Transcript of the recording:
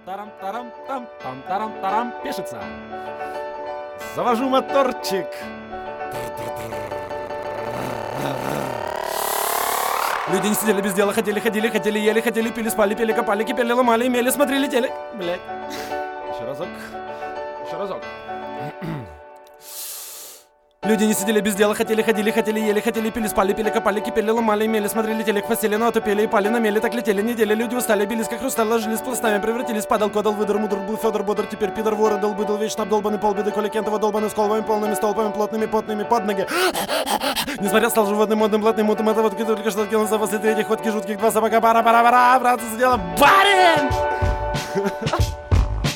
Тарам-тарам-там-там-тарам-тарам пишется. Завожу моторчик. Люди не сидели без дела, ходили, ели, хотели, пили, спали, пели, копали, кипели, ломали, имели, смотрели телек. Блять. Еще разок. Люди не сидели без дела, хотели, ели, хотели, пили, спали, пили, копали, кипели, ломали, имели, смотрели телек, постели, но отупели и пали на мели, так летели недели, люди устали, бились, как хрусталь, ложились пластами, превратились, падал, кодал, выдор, мудр, был Федор, бодр, теперь пидор, вор, дал, быдал, вечно обдолбанный полбеды, Коля Кентова, долбанный с колбами, полными столбами, плотными, потными, под ноги. Несмотря стал животным, модным, блатным, мутом, это вот только что откинулся после третьих ходки жутких, два собака, пара, братцы, за дело, барин!